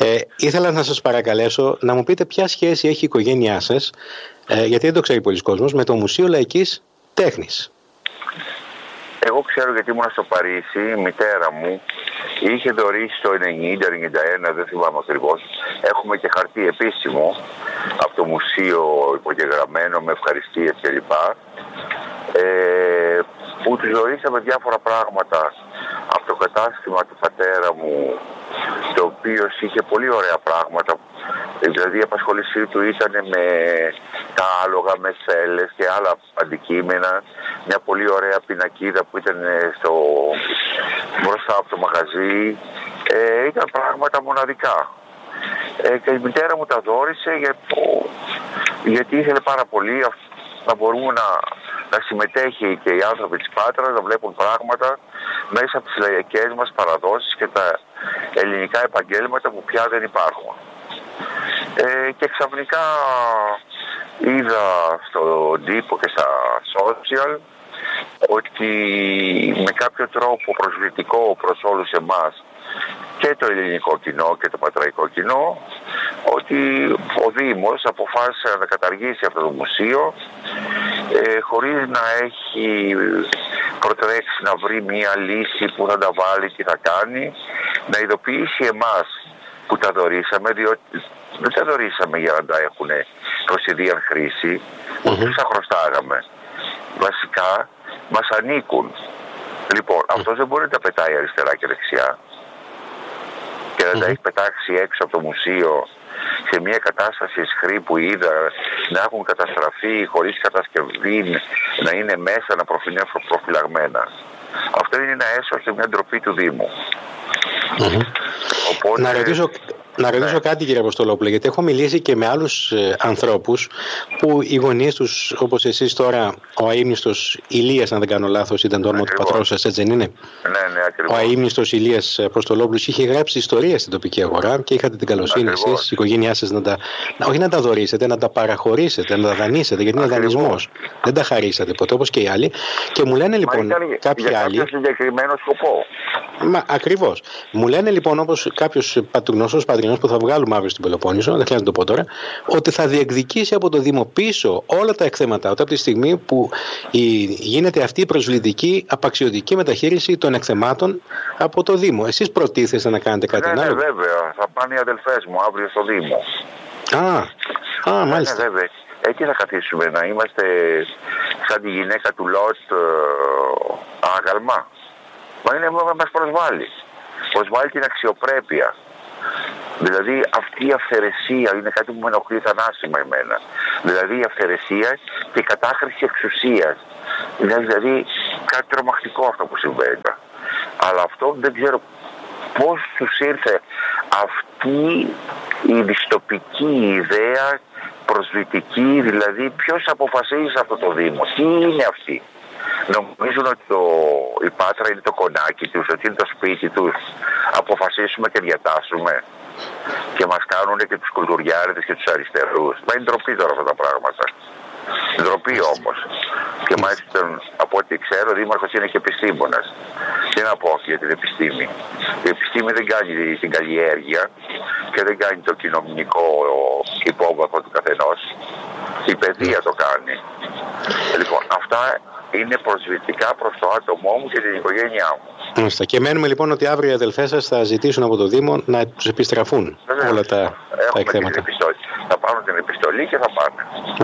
Ήθελα να σας παρακαλέσω να μου πείτε ποια σχέση έχει η οικογένειά σας, γιατί δεν το ξέρει πολλοί κόσμος, με το Μουσείο Λαϊκής Τέχνης. Εγώ ξέρω γιατί ήμουν στο Παρίσι, η μητέρα μου είχε δωρήσει το 90-91, δεν θυμάμαι ακριβώς. Έχουμε και χαρτί επίσημο από το μουσείο υπογεγραμμένο με ευχαριστίες κλπ. Που τους δωρήσαμε διάφορα πράγματα από το κατάστημα του πατέρα μου, το οποίο είχε πολύ ωραία πράγματα. Δηλαδή η απασχόλησή του ήταν με τα άλογα, με σέλες και άλλα αντικείμενα. Μια πολύ ωραία πινακίδα που ήταν μπροστά από το μαγαζί. Ήταν πράγματα μοναδικά. Και η μητέρα μου τα δώρισε γιατί ήθελε πάρα πολύ να μπορούμε να συμμετέχει και οι άνθρωποι της Πάτρας, να βλέπουν πράγματα μέσα από τις λαϊκές μας παραδόσεις και τα ελληνικά επαγγέλματα που πια δεν υπάρχουν. Και ξαφνικά είδα στον τύπο και στα social ότι με κάποιο τρόπο προσβλητικό προς όλους εμάς και το ελληνικό κοινό και το πατραϊκό κοινό, ότι ο Δήμος αποφάσισε να καταργήσει αυτό το μουσείο χωρίς να έχει προτρέξει να βρει μια λύση που θα τα βάλει, τι θα κάνει, να ειδοποιήσει εμάς που τα δωρήσαμε, διότι δεν τα δωρήσαμε για να τα έχουν προς ιδίαν χρήση, τους τα χρωστάγαμε. Βασικά μας ανήκουν. Λοιπόν, αυτός δεν μπορεί να τα πετάει αριστερά και δεξιά και να τα έχει πετάξει έξω από το μουσείο σε μια κατάσταση ισχρή που είδα να έχουν καταστραφεί χωρίς κατασκευή, να είναι μέσα, να είναι προφυλαγμένα. Αυτό είναι ένα έσω και μια ντροπή του Δήμου. Οπότε, να ρωτήσω κάτι, κύριε Αποστολόπουλε, γιατί έχω μιλήσει και με άλλους ανθρώπους που οι γονείς τους, όπως εσείς τώρα, ο αείμνηστος Ηλίας, αν δεν κάνω λάθος, ήταν το όνομα του πατρός σας, έτσι δεν είναι? Ναι, ακριβώς. Ο αείμνηστος Ηλίας Αποστολόπουλος είχε γράψει ιστορία στην τοπική αγορά και είχατε την καλοσύνη εσείς, η οικογένειά σας, όχι να τα δωρήσετε, να τα παραχωρήσετε, να τα δανείσετε, γιατί είναι δανεισμός. Δεν τα χαρίσατε ποτέ, όπως και οι άλλοι. Και μου λένε λοιπόν κάποιοι άλλοι. Για συγκεκριμένο σκοπό. Ακριβώς. Μου λένε λοιπόν, όπως κάποιος γνωστός πατρινός που θα βγάλουμε αύριο στην Πελοπόννησο, δεν χρειάζεται να το πω τώρα, ότι θα διεκδικήσει από το Δήμο πίσω όλα τα εκθέματα από τη στιγμή που γίνεται αυτή η προσβλητική, απαξιωτική μεταχείριση των εκθεμάτων από το Δήμο. Εσείς προτίθεστε να κάνετε κάτι άλλο? Ναι, βέβαια. Θα πάνε οι αδελφές μου αύριο στο Δήμο. Μάλιστα. Ναι, βέβαια. Εκεί θα καθίσουμε, να είμαστε σαν τη γυναίκα του Λότ άγαλμα. Μα είναι μόνο να μας προσβάλλει. Προσβάλλει την αξιοπρέπεια. Δηλαδή αυτή η αυθαιρεσία είναι κάτι που με ενοχλεί θανάσιμα εμένα. Δηλαδή η αυθαιρεσία και η κατάχρηση εξουσίας. Είναι δηλαδή κάτι τρομακτικό αυτό που συμβαίνει. Αλλά αυτό δεν ξέρω πώς τους ήρθε αυτή η δυστοπική ιδέα προσβλητική, δηλαδή ποιος αποφασίζει αυτό το Δήμο, τι είναι αυτή. Νομίζουν ότι η Πάτρα είναι το κονάκι τους, ότι είναι το σπίτι τους. Αποφασίσουμε και διατάσσουμε και μας κάνουν και τους κουλτουριάριδες και τους αριστερούς. Μα είναι ντροπή τώρα αυτά τα πράγματα. Ντροπή όμως. Και μάλιστα από ό,τι ξέρω ο Δήμαρχος είναι και επιστήμονας. Τι να πω για την επιστήμη. Η επιστήμη δεν κάνει την καλλιέργεια και δεν κάνει το κοινωνικό υπόβαθρο του καθενός. Η παιδεία το κάνει. Λοιπόν, αυτά είναι προσβλητικά προς το άτομό μου και την οικογένειά μου. Και μένουμε λοιπόν ότι αύριο οι αδελφές σας θα ζητήσουν από το Δήμο να τους επιστραφούν όλα τα εκθέματα. Θα πάρουν την επιστολή και θα πάνε.